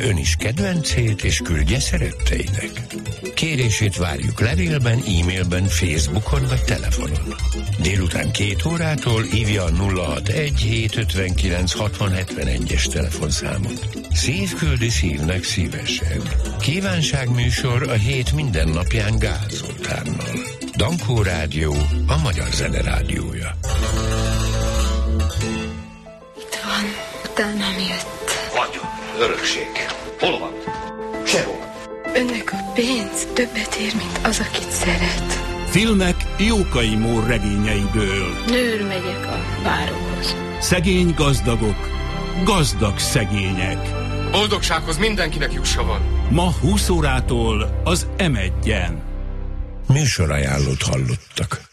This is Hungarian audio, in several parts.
ön is kedvencét és küldje szeretteinek. Kérését várjuk levélben, e-mailben, Facebookon vagy telefonon. Délután 2 órától hívja a 061 759 6071-es telefonszámot. Szív küldi szívnek szívesen. Kívánságműsor a hét minden napján Gál Zoltánnal. Dankó Rádió, a magyar zene rádiója. Itt van, utánam jött. Vagyon, örökség. Hol van? Sehol. Önnek a pénz többet ér, mint az, akit szeret. Filmek Jókai Mór regényeiből. Nőr megyek a báróhoz. Szegény gazdagok, gazdag szegények. Boldogsághoz mindenkinek jussa van. Ma 20 órától az M1-en. Műsorajánlót hallottak.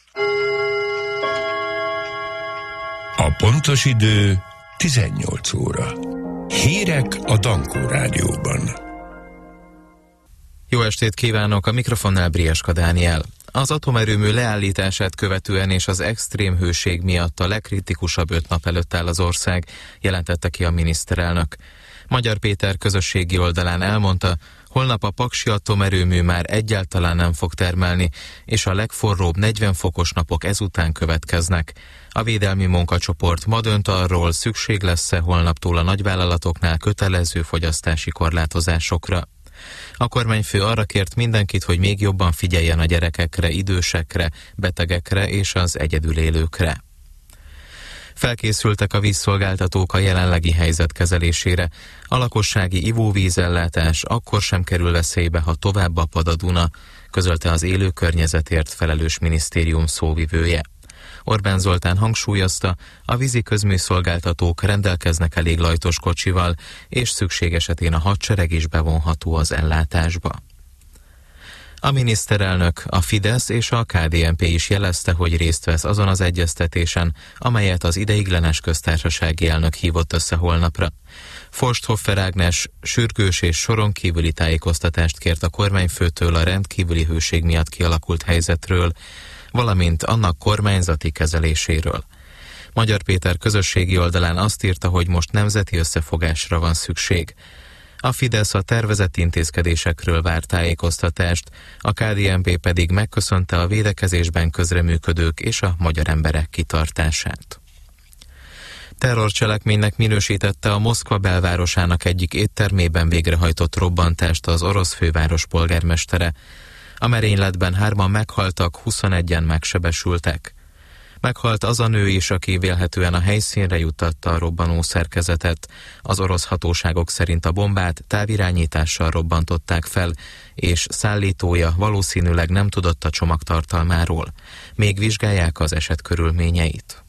A pontos idő 18 óra. Hírek a Dankó Rádióban. Jó estét kívánok, a mikrofonnál Brieska Dániel. Az atomerőmű leállítását követően és az extrém hőség miatt a legkritikusabb 5 nap előtt áll az ország, jelentette ki a miniszterelnök. Magyar Péter közösségi oldalán elmondta, holnap a paksi atomerőmű már egyáltalán nem fog termelni, és a legforróbb 40 fokos napok ezután következnek. A védelmi munkacsoport ma dönt arról, szükség lesz-e holnaptól a nagyvállalatoknál kötelező fogyasztási korlátozásokra. A kormányfő arra kért mindenkit, hogy még jobban figyeljen a gyerekekre, idősekre, betegekre és az egyedül élőkre. Felkészültek a vízszolgáltatók a jelenlegi helyzet kezelésére. A lakossági ivóvízellátás akkor sem kerül veszélybe, ha tovább apad a Duna, közölte az élő környezetért felelős minisztérium szóvivője. Orbán Zoltán hangsúlyozta, a vízi közműszolgáltatók rendelkeznek elég lajtos kocsival, és szükség esetén a hadsereg is bevonható az ellátásba. A miniszterelnök, a Fidesz és a KDNP is jelezte, hogy részt vesz azon az egyeztetésen, amelyet az ideiglenes köztársasági elnök hívott össze holnapra. Forsthoffer Ágnes sürgős és soron kívüli tájékoztatást kért a kormányfőtől a rendkívüli hőség miatt kialakult helyzetről, valamint annak kormányzati kezeléséről. Magyar Péter közösségi oldalán azt írta, hogy most nemzeti összefogásra van szükség. A Fidesz a tervezett intézkedésekről vár tájékoztatást, a KDNP pedig megköszönte a védekezésben közreműködők és a magyar emberek kitartását. Terrorcselekménynek minősítette a Moszkva belvárosának egyik éttermében végrehajtott robbantást az orosz főváros polgármestere. A merényletben 3-an meghaltak, 21-en megsebesültek. Meghalt az a nő is, aki vélhetően a helyszínre juttatta a robbanó szerkezetet. Az orosz hatóságok szerint a bombát távirányítással robbantották fel, és szállítója valószínűleg nem tudott a csomag tartalmáról. Még vizsgálják az eset körülményeit.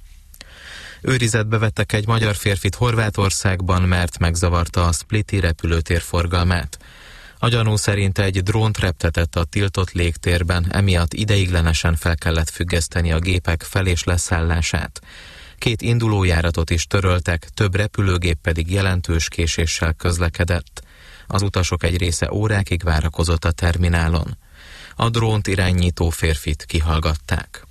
Őrizetbe vettek egy magyar férfit Horvátországban, mert megzavarta a spliti repülőtér forgalmát. A gyanú szerint egy drónt reptetett a tiltott légtérben, emiatt ideiglenesen fel kellett függeszteni a gépek fel- és leszállását. 2 indulójáratot is töröltek, több repülőgép pedig jelentős késéssel közlekedett. Az utasok egy része órákig várakozott a terminálon. A drónt irányító férfit kihallgatták.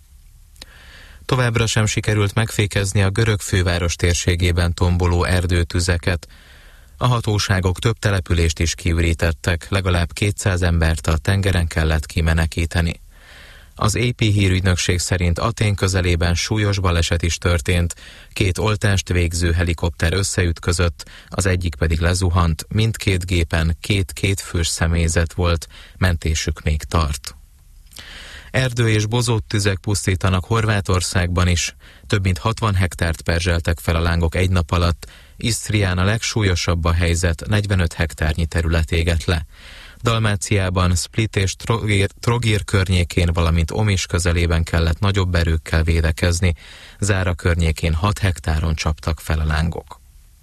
Továbbra sem sikerült megfékezni a görög főváros térségében tomboló erdőtüzeket. A hatóságok több települést is kiürítettek, legalább 200 embert a tengeren kellett kimenekíteni. Az AP hírügynökség szerint Atén közelében súlyos baleset is történt, 2 oltást végző helikopter összeütközött, az egyik pedig lezuhant, mindkét gépen 2 kétfős személyzet volt, mentésük még tart. Erdő- és bozóttüzek pusztítanak Horvátországban is, több mint 60 hektárt perzseltek fel a lángok egy nap alatt, Isztrián a legsúlyosabb a helyzet, 45 hektárnyi terület égett le. Dalmáciában, Split és Trogir környékén, valamint Omis közelében kellett nagyobb erőkkel védekezni, Zára környékén 6 hektáron csaptak fel a lángok.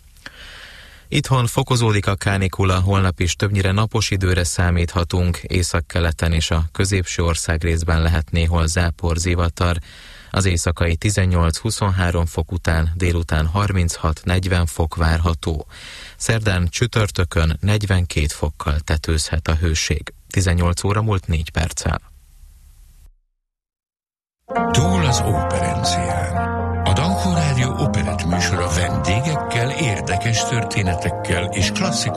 Itthon fokozódik a kánikula, holnap is többnyire napos időre számíthatunk, északkeleten és a középső országrészben lehet néhol zápor, zivatar. Az éjszakai 18-23 fok után délután 36-40 fok várható. Szerdán csütörtökön 42 fokkal tetőzhet a hőség. 18 óra múlt 4 perccel. Túl az operencián. A Dankó Rádió operett műsora vendégekkel, érdekes történetekkel és klasszikus